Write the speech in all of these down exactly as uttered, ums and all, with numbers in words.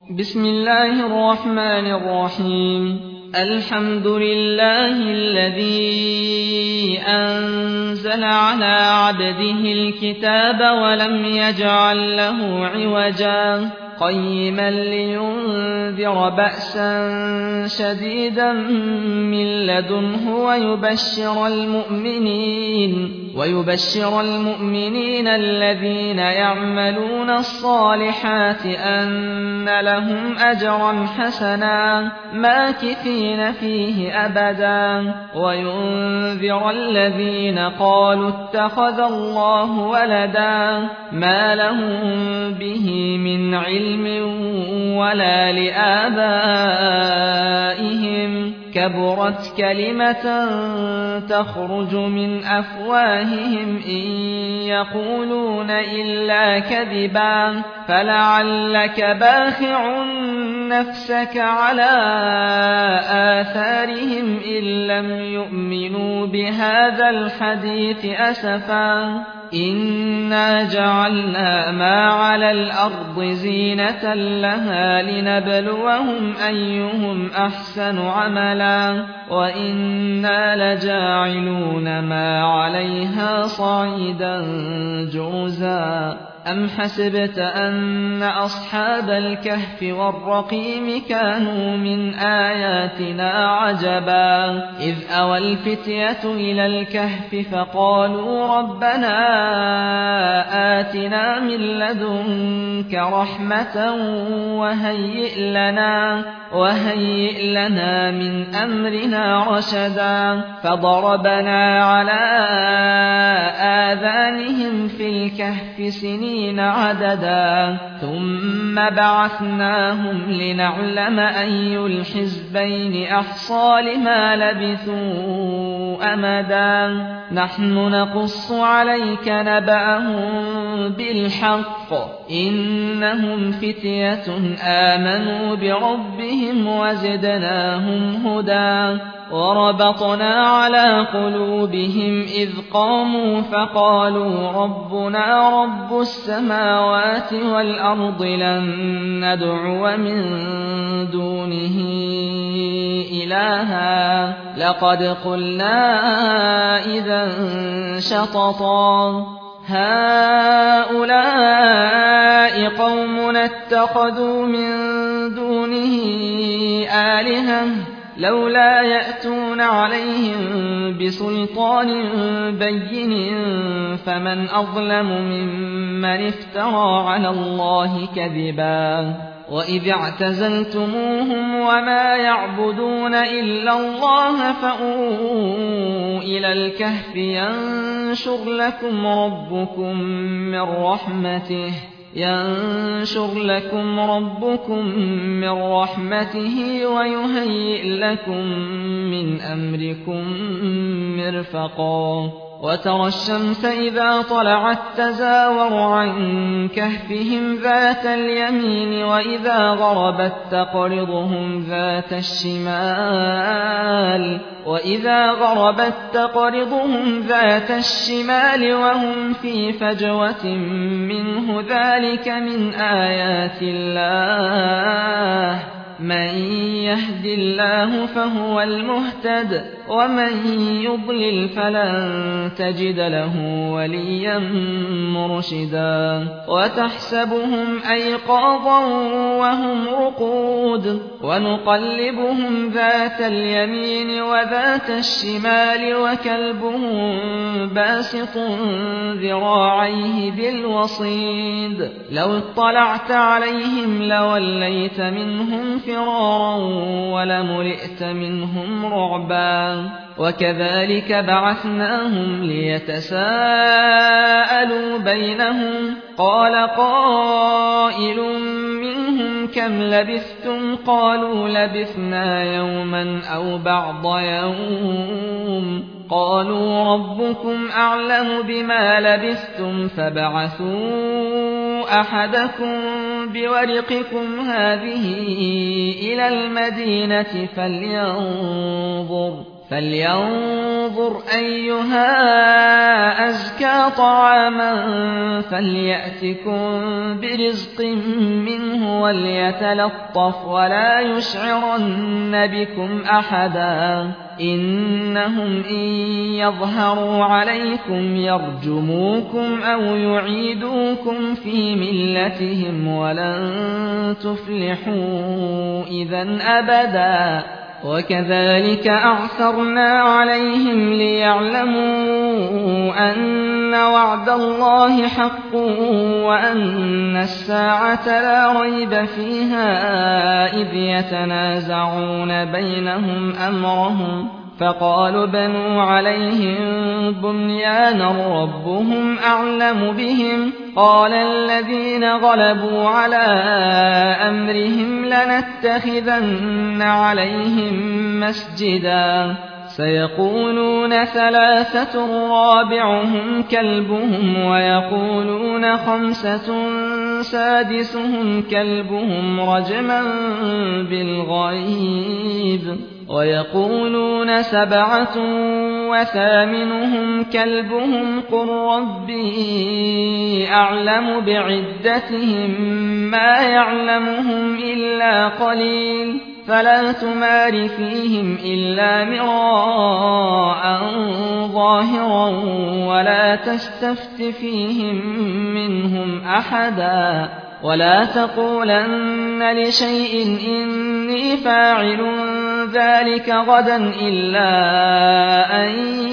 بسم الله الرحمن الرحيم الحمد لله الذي أنزل على عبده الكتاب ولم يجعل له عوجا قيما لينذر بأسا شديدا من لدنه ويبشر المؤمنين ويبشر المؤمنين الذين يعملون الصالحات أن لهم أجرا حسنا ماكثين فيه أبدا وينذر الذين قالوا اتخذ الله ولدا ما لهم به من علم ولا لآبائهم كبرت كلمة تخرج من أفواههم إن يقولون إلا كذبا فلعلك باخع نفسك على آثارهم إن لم يؤمنوا بهذا الحديث أسفا إنا جعلنا ما على الأرض زينة لها لنبلوهم أيهم أحسن عملا وإنا لجاعلون ما عليها صعيدا جرزا أم حسبت أن أصحاب الكهف والرقيم كانوا من آياتنا عجبا إذ أوى الفتية إلى الكهف فقالوا ربنا آتنا من لدنك رحمة وهيئ لنا, وهيئ لنا من أمرنا رشدا فضربنا على آذانهم في الكهف سنين عددا ثم بعثناهم لنعلم أي الحزبين أحصى لما لبثوا أمدا نحن نقص عليك نبأهم بالحق إنهم فتية آمنوا بربهم وزدناهم هدى وربطنا على قلوبهم إذ قاموا فقالوا ربنا رب السماوات والأرض لن ندعو من دونه إلها لقد قلنا إذا شططا هؤلاء قومنا اتخذوا من دونه آلهة لولا يأتون عليهم بسلطان بين فمن أظلم ممن افترى على الله كذبا وإذ اعتزلتموهم وما يعبدون إلا الله فأووا إلى الكهف ينشر لكم ربكم من رحمته ينشر لكم ربكم من رحمته ويهيئ لكم من أمركم مرفقا وترى الشمس إذا طلعت تزاور عن كهفهم ذات اليمين وإذا غربت تقرضهم ذات الشمال وإذا غربت تقرضهم ذات الشمال وهم في فجوة منه ذلك من آيات الله من يهد الله فهو المهتد ومن يضلل فلن تجد له وليا مرشدا وتحسبهم أيقاظا وهم رقود ونقلبهم ذات اليمين وذات الشمال وكلبهم باسط ذراعيه بالوصيد لو اطلعت عليهم لوليت منهم فرارا ولملئت منهم رعبا وكذلك بعثناهم ليتساءلوا بينهم قال قائل منهم كم لبثتم قالوا لبثنا يوما أو بعض يوم قالوا ربكم أعلم بما لبثتم فابعثوا أحدكم بورقكم هذه إلى المدينة فلينظر فلينظر أيها أزكى طعاما فليأتكم برزق منه وليتلطف ولا يشعرن بكم أحدا إنهم إن يظهروا عليكم يرجموكم أو يعيدوكم في ملتهم ولن تفلحوا إذا أبدا وكذلك أعثرنا عليهم ليعلموا أن وعد الله حق وأن الساعة لا ريب فيها إذ يتنازعون بينهم أمرهم فقالوا بنوا عليهم بنيانا ربهم أعلم بهم قال الذين غلبوا على أمرهم لنتخذن عليهم مسجدا سيقولون ثلاثة رابعهم كلبهم ويقولون خمسة سادسهم كلبهم رجما بالغيب ويقولون سبعة وثامنهم كلبهم قل ربي أعلم بعدتهم ما يعلمهم إلا قليل فلا تمار فيهم إلا مراء ظاهرا ولا تستفت فيهم منهم أحدا ولا تقولن لشيء إني فاعل ذلك غدا إلا أن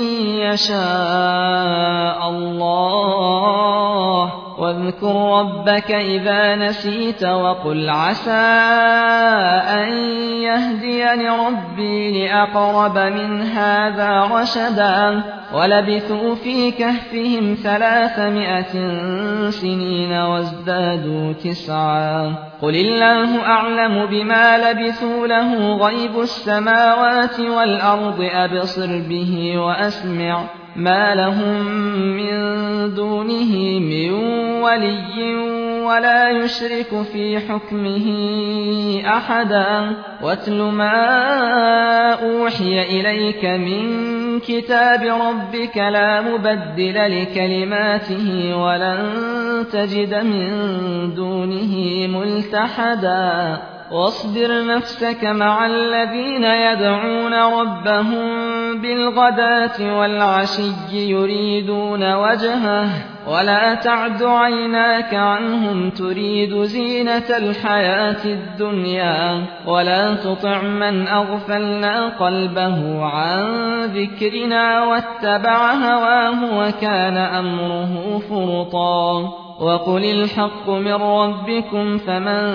يشاء الله واذكر ربك إذا نسيت وقل عسى أن يهديني ربي لأقرب من هذا رشدا ولبثوا في كهفهم ثلاثمائة سنين وازدادوا تسعا قل الله أعلم بما لبثوا له غيب السماوات والأرض أبصر به وأسمع ما لهم من دونه من ولي ولا يشرك في حكمه أحدا واتل ما أوحي إليك من كتاب ربك لا مبدل لكلماته ولن تجد من دونه ملتحدا واصبر نفسك مع الذين يدعون ربهم بالغداة والعشي يريدون وجهه ولا تعد عيناك عنهم تريد زينة الحياة الدنيا ولا تطع من أغفلنا قلبه عن ذكرنا واتبع هواه وكان أمره فرطا وقل الحق من ربكم فمن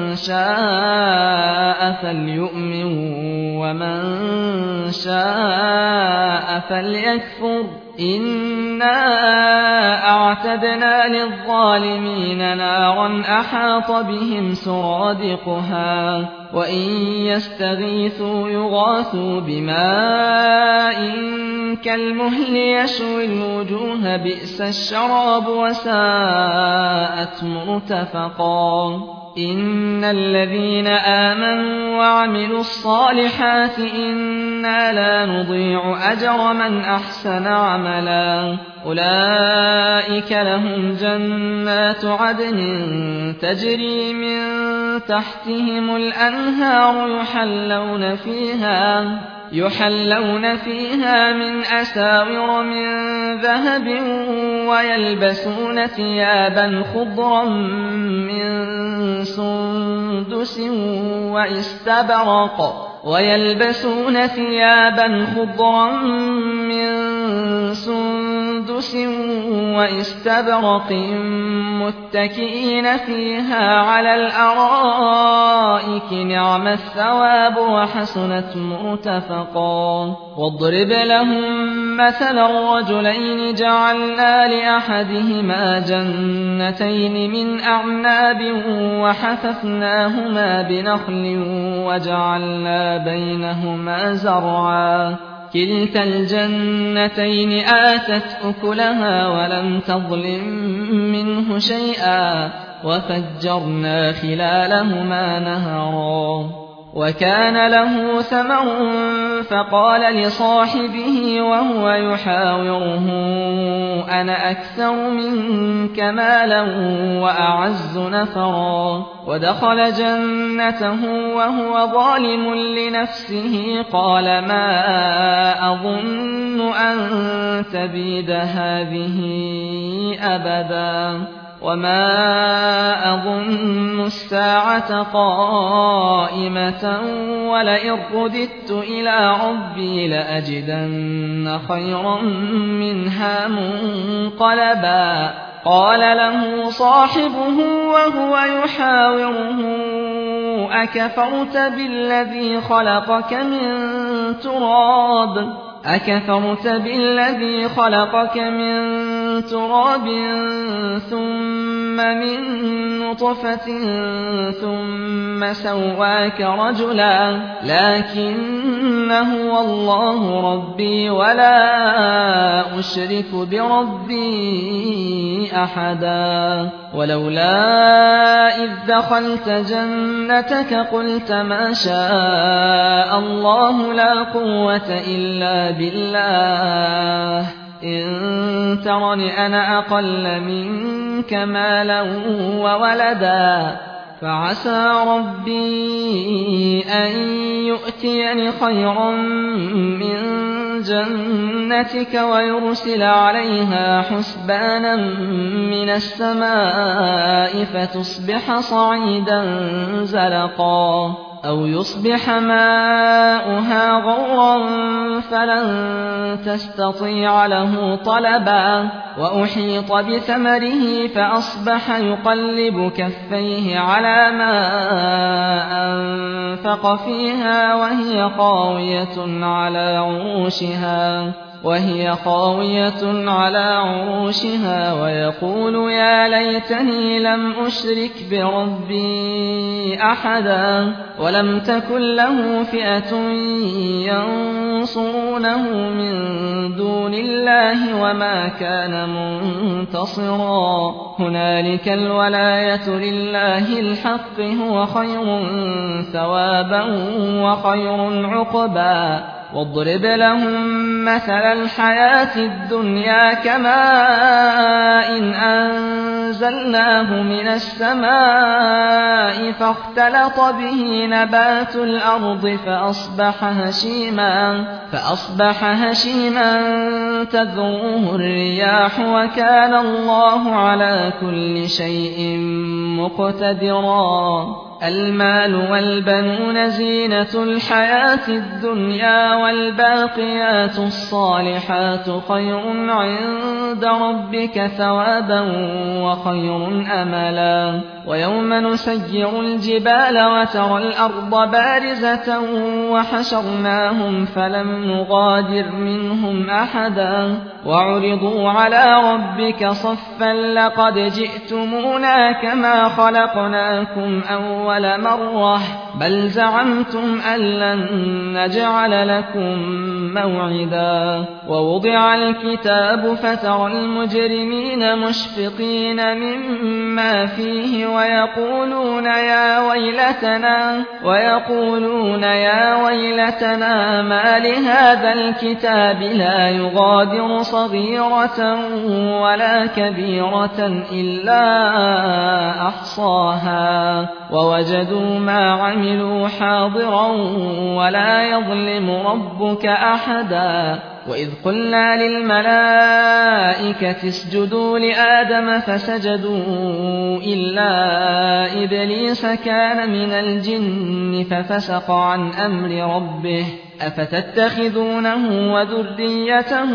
شاء فليؤمن ومن شاء فليكفر إنا أعتدنا للظالمين نارا أحاط بهم سرادقها وإن يستغيثوا يغاثوا بماء كالمهل يشوي الوجوه بئس الشراب وساءت مرتفقا إن الذين آمنوا وعملوا الصالحات إنا لا نضيع أجر من أحسن عملا أولئك لهم جنات عدن تجري من تحتهم الأنهار يحلون فيها يحلون فيها من أساور من ذهب ويلبسون ثيابا خضرا من سندس واستبرق ويلبسون ثيابا خضرا من سندس واستبرق متكئين فيها على الأرائك نعم الثواب وحسنت مرتفقا واضرب لهم مثلا الرجلين جعلنا لأحدهما جنتين من أعناب وحففناهما بنخل وجعلنا بينهما زرعا كلتا الجنتين آتت أكلها ولم تظلم منه شيئا وفجرنا خلالهما نهرا وكان له ثمر فقال لصاحبه وهو يحاوره أنا أكثر منك مالا وأعز نفرا ودخل جنته وهو ظالم لنفسه قال ما أظن أن تبيد هذه أبدا وما أظن الساعة قائمة ولئن رددت إلى ربي لأجدن خيرا منها منقلبا قال له صاحبه وهو يحاوره أكفرت بالذي خلقك من تراب أكفرت بالذي خلقك من تراب ثم من نطفة ثم سواك رجلا لكن هو الله ربي ولا أشرك بربي أحدا ولولا إذ دخلت جنتك قلت ما شاء الله لا قوة إلا بالله إن ترني أنا أقل منك مالا وولدا فعسى ربي أن يؤتيني خيرا من جنتك ويرسل عليها حسبانا من السماء فتصبح صعيدا زلقا أو يصبح ماؤها غورا فلن تستطيع له طلبا وأحيط بثمره فأصبح يقلب كفيه على ما أنفق فيها وهي خاوية على عروشها وهي خاوية على عروشها ويقول يا ليتني لم أشرك بربي أحدا ولم تكن له فئة ينصرونه من دون الله وما كان منتصرا هنالك الولاية لله الحق هو خير ثوابا وخير عقبا واضرب لهم مثل الحياة الدنيا كماء إن أنزلناه من السماء فاختلط به نبات الأرض فأصبح هشيما فأصبح هشيما تذروه الرياح وكان الله على كل شيء مقتدرا المال والبنون زينة الحياة الدنيا والباقيات الصالحات خير عند ربك ثوابا وخير أملا ويوم نسير الجبال وترى الأرض بارزة وحشرناهم فلم نغادر منهم أحدا وعرضوا على ربك صفا لقد جئتمونا كما خلقناكم أول مرة بل زعمتم أن لن نجعل لكم موعدا ووضع الكتاب فترى المجرمين مشفقين مما فيه ويقولون يا ويلتنا ويقولون يا ويلتنا ما لهذا الكتاب لا يغادر صغيرة ولا كبيرة إلا أحصاها ووجدوا ما عملوا حاضرا ولا يظلم ربك أحدا وإذ قلنا للملائكة اسجدوا لآدم فسجدوا إلا إبليس كان من الجن ففسق عن أمر ربه أفتتخذونه وذريته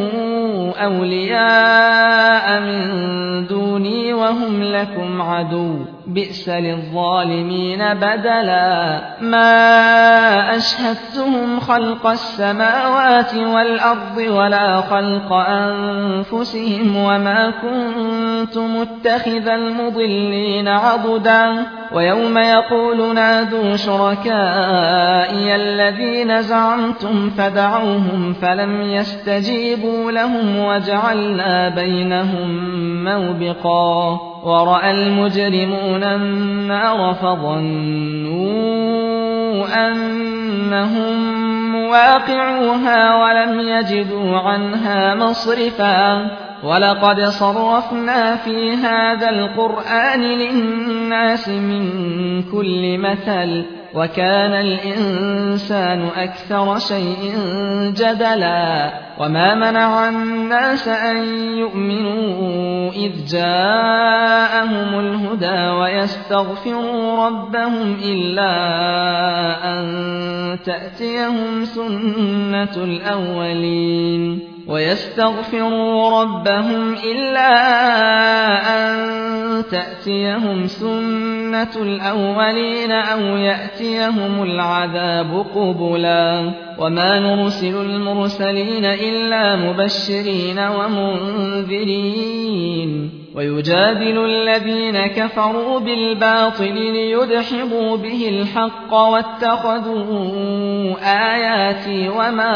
أولياء من دوني وهم لكم عدو بئس للظالمين بدلا ما أشهدتهم خلق السماوات والأرض ولا خلق أنفسهم وما كنت متخذ المضلين عضدا ويوم يقول نادوا شركائي الذين زعمتم فدعوهم فلم يستجيبوا لهم وجعلنا بينهم موبقا ورأى المجرمون النار فظنوا أنهم مواقعوها ولم يجدوا عنها مصرفا ولقد صرفنا في هذا القرآن للناس من كل مثل وكان الإنسان أكثر شيء جدلا وما منع الناس أن يؤمنوا إذ جاءهم الهدى ويستغفروا ربهم إلا أن تأتيهم سنة الأولين ويستغفروا ربهم إلا أن تأتيهم سنة الأولين أو يأتيهم العذاب قبلا وما نرسل المرسلين إلا مبشرين ومنذرين ويجادل الذين كفروا بالباطل ليدحضوا به الحق واتخذوا آياتي وما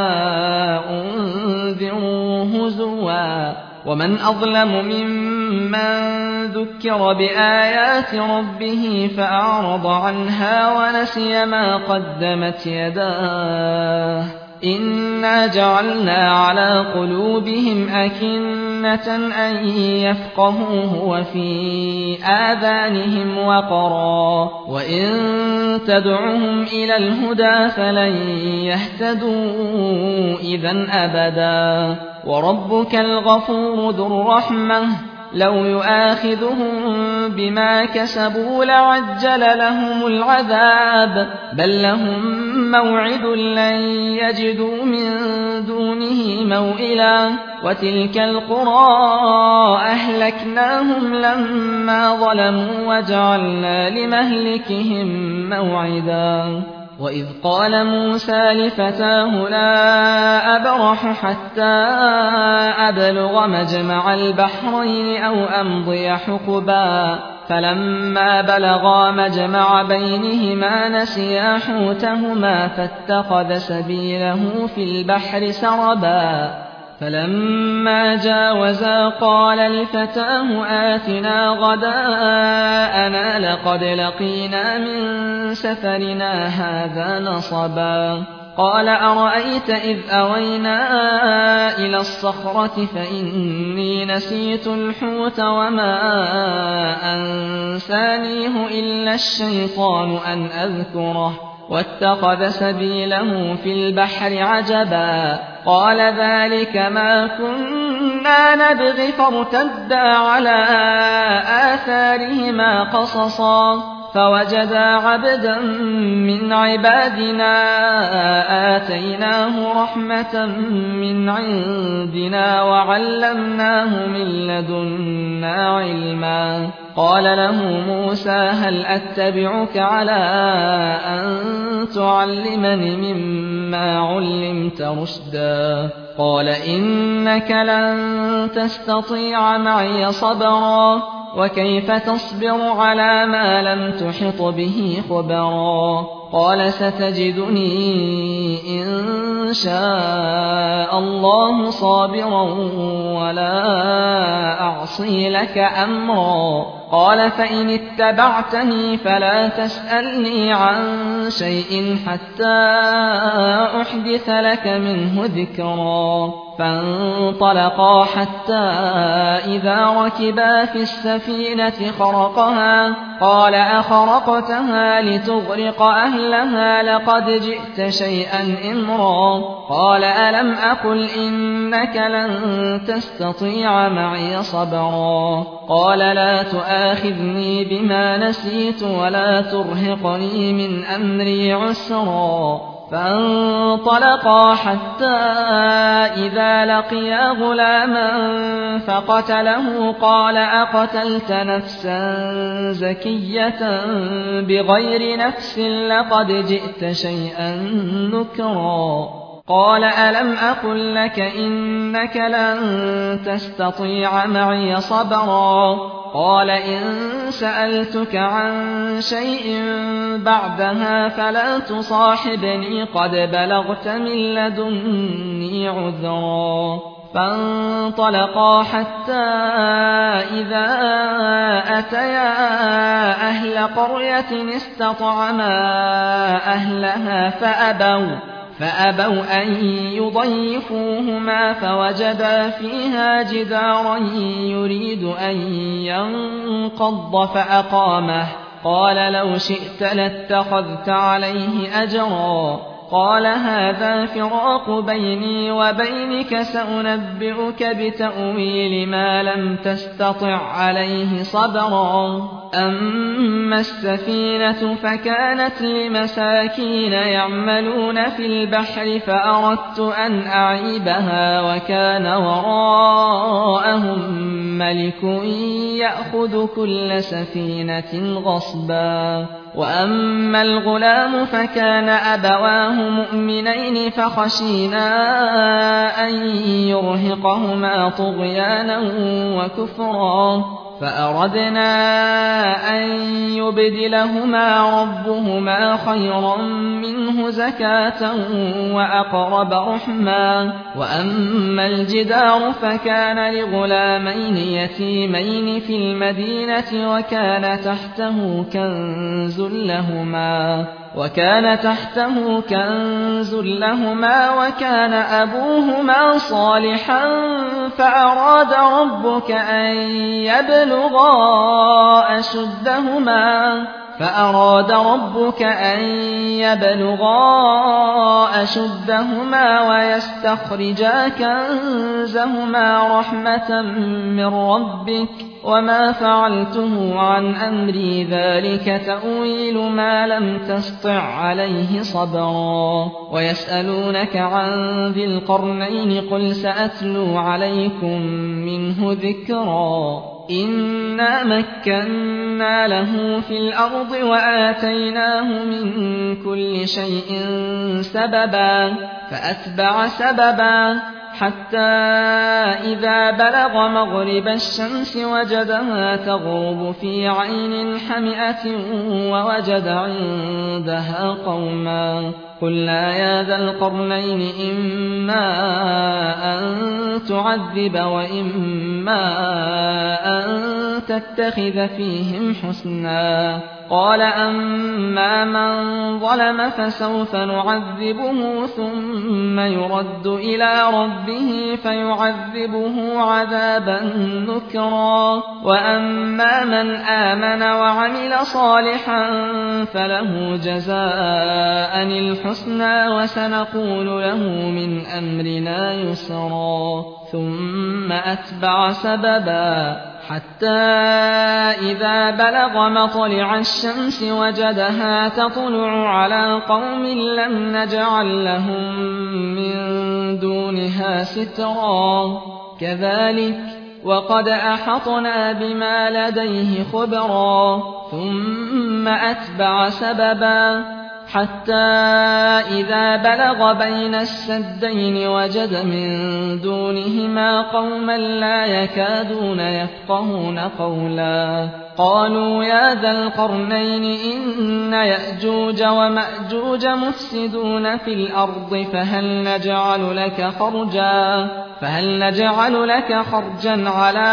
أنذروا هزوا ومن أظلم ممن ذكر بآيات ربه فأعرض عنها ونسي ما قدمت يداه إنا جعلنا على قلوبهم أكنة أن يفقهوه وفي آذانهم وقرا وإن تدعهم إلى الهدى فلن يهتدوا إذا أبدا وربك الغفور ذو الرحمة لو يؤاخذهم بما كسبوا لعجل لهم العذاب بل لهم موعد لن يجدوا من دونه موئلا وتلك القرى أهلكناهم لما ظلموا وجعلنا لمهلكهم موعدا وإذ قال موسى لفتاه لا أبرح حتى أبلغ مجمع البحرين أو أمضي حقبا فلما بلغا مجمع بينهما نسيا حوتهما فاتخذ سبيله في البحر سربا فلما جاوزا قال لفتاه آتنا غداءنا لقد لقينا من سفرنا هذا نصبا قال أرأيت إذ أوينا إلى الصخرة فإني نسيت الحوت وما أنسانيه إلا الشيطان أن أذكره واتخذ سبيله في البحر عجبا قال ذلك ما كنا نبغي فارتدا على آثارهما قصصا فوجدا عبدا من عبادنا آتيناه رحمة من عندنا وعلمناه من لدنا علما قال له موسى هل أتبعك على أن تعلمني مما علمت رشدا قال إنك لن تستطيع معي صبرا وكيف تصبر على ما لم تحط به خبرا قال ستجدني إن شاء الله صابرا ولا أعصي لك أمرا قال فإن اتبعتني فلا تسألني عن شيء حتى أحدث لك منه ذكرا فانطلقا حتى إذا ركبا في السفينة خرقها قال أخرقتها لتغرق أهلها لقد جئت شيئا إمرا قال ألم أقل إنك لن تستطيع معي صبرا قال لا تؤاخذني بما نسيت ولا ترهقني من أمري عسرا فانطلقا حتى إذا لقيا غلاما فقتله قال أقتلت نفسا زكية بغير نفس لقد جئت شيئا نكرا قال ألم أقل لك إنك لن تستطيع معي صبرا قال إن سألتك عن شيء بعدها فلا تصاحبني قد بلغت من لدني عذرا فانطلقا حتى إذا أتيا أهل قرية استطعما أهلها فأبوا, فأبوا أن يضيفوهما فوجدا فيها جدارا يريد أن ينقض فأقامه. قال لو شئت لاتخذت عليه أجرا. قال هذا فراق بيني وبينك سأنبئك بتأويل ما لم تستطع عليه صبرا. أما السفينة فكانت لمساكين يعملون في البحر فأردت أن أعيبها وكان وراءهم ملك يأخذ كل سفينة غصبا. وأما الغلام فكان أبواه مؤمنين فخشينا أن يرهقهما طغيانا وكفرا فأردنا أن يبدلهما ربهما خيرا منه زكاة وأقرب رحما. وأما الجدار فكان لغلامين يتيمين في المدينة وكان تحته كنز لهما وكان تحته كنز لهما وكان أبوهما صالحا فأراد ربك أن يبلغا أشدهما فأراد ربك أن يبلغا أشدهما ويستخرجا كنزهما رحمة من ربك وما فعلته عن أمري ذلك تأويل ما لم تسطع عليه صبرا. ويسألونك عن ذي القرنين قل سأتلو عليكم منه ذكرا. إنا مكنا له في الأرض وآتيناه من كل شيء سببا فأتبع سببا حتى إذا بلغ مغرب الشمس وجدها تغرب في عين حمئة ووجد عندها قوما. قلنا يا ذا القرنين إما أن تعذب وإما أن تتخذ فيهم حسنا. قال أما من ظلم فسوف نعذبه ثم يرد إلى ربه فيعذبه عذابا نكرا. وأما من آمن وعمل صالحا فله جزاء الحسنى وسنقول له من أمرنا يسرا. ثم أتبع سببا حتى إذا بلغ مطلع الشمس وجدها تطلع على قوم لم نجعل لهم من دونها سترا. كذلك وقد أحطنا بما لديه خبرا. ثم أتبع سببا حتى إذا بلغ بين السدين وجد من دونهما قوما لا يكادون يفقهون قولا. قالوا يا ذا القرنين إن يأجوج ومأجوج مفسدون في الأرض فهل نجعل لك خرجا فهل نجعل لك خرجا على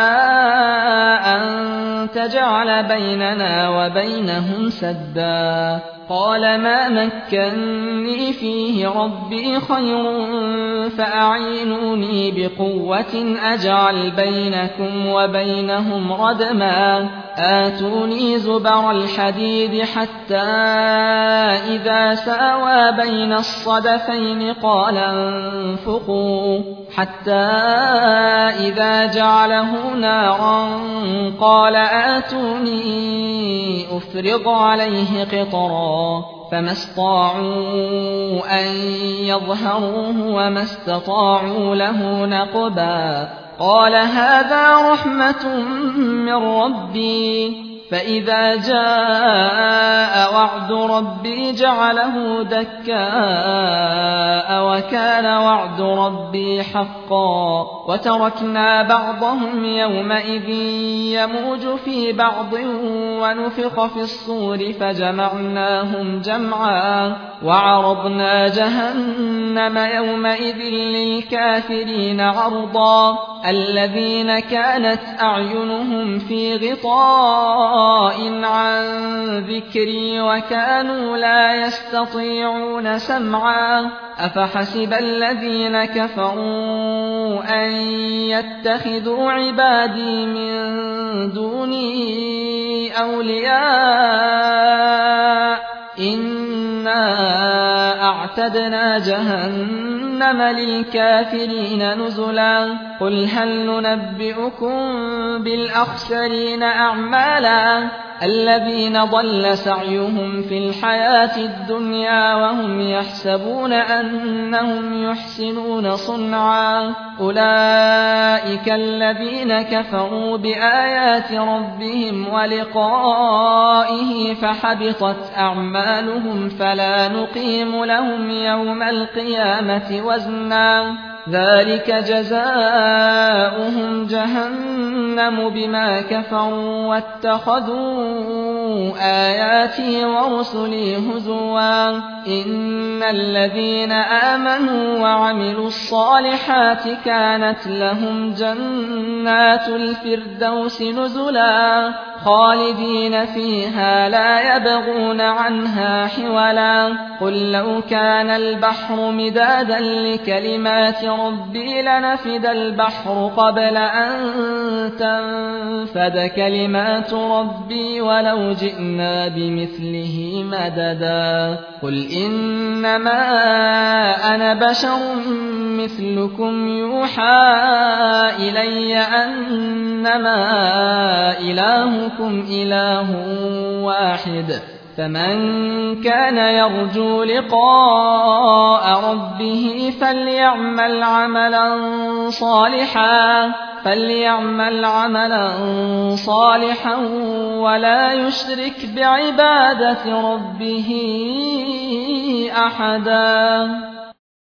أن تجعل بيننا وبينهم سدا. قال ما مكنني فيه ربي خير فأعينوني بقوة أجعل بينكم وبينهم ردما. آتوني زبر الحديد حتى إذا ساوى بين الصدفين قال انفقوا حتى إذا جعله نارا قال آتوني أفرغ عليه قطرا. فما استطاعوا أن يظهروه وما استطاعوا له نقبا. قال هذا رحمة من ربي فإذا جاء وعد ربي جعله دكاء وكان وعد ربي حقا وتركنا بعضهم يومئذ يموج في بعض ونفخ في الصور فجمعناهم جمعا وعرضنا جهنم يومئذ للكافرين عرضا الذين كانت أعينهم في غطاء عن ذكري وكانوا لا يستطيعون سمعا أفحسب الذين كفروا أن يتخذوا عبادي من دوني أولياء إنا أعتدنا جهنم للكافرين نزلا قل هل ننبئكم بالأخسرين أعمالا الذين ضل سعيهم في الحياة الدنيا وهم يحسبون أنهم يحسنون صنعا أولئك الذين كفروا بآيات ربهم ولقائه فحبطت أعمالهم فلا نقيم لهم يوم القيامة وزنا ذلك جزاؤهم جهنم بما كفروا واتخذوا آياتي ورسلي هزوا إن الذين آمنوا وعملوا الصالحات كانت لهم جنات الفردوس نزلا خالدين فيها لا يبغون عنها حولا قل لو كان البحر مدادا لكلمات ربي لنفد البحر قبل أن تنفد كلمات ربي ولو جئنا بمثله مددا قل إنما أنا بشر مثلكم يوحى إلي أنما إلهكم إله واحد فمن كان يرجو لقاء ربه فليعمل عملا صالحا فليعمل عملا صالحا ولا يشرك بعبادة ربه أحدا.